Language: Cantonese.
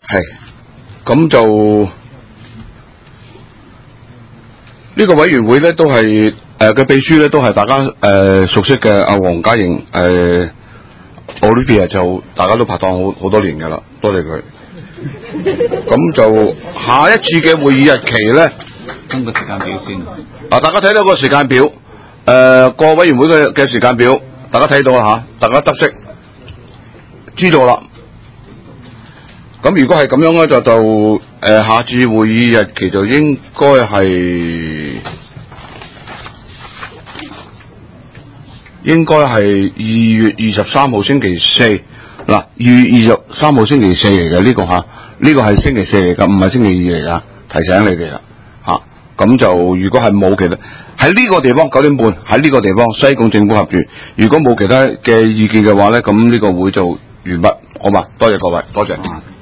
係，咁就呢個委員會咧都係嘅秘書咧都係大家熟悉嘅阿黃家瑩Olivia 就大家都拍檔好多年㗎啦，多謝佢。咁就下一次嘅會議日期咧， 跟個時間表先。 大家睇到個時間表，個委員會嘅時間表，大家睇到啦嚇，大家得悉知道啦。咁如果係咁樣咧，就下次會議日期就應該係2月23號星期四。嗱，2月23號星期四嚟嘅呢個嚇，呢個係星期四嚟㗎，唔係星期二嚟㗎，提醒你哋啦嚇。咁就如果係冇其他喺呢個地方9點半喺呢個地方西貢政府合署，如果冇其他嘅意見嘅話咧，咁呢個會就完畢，好嘛？多謝各位，多謝。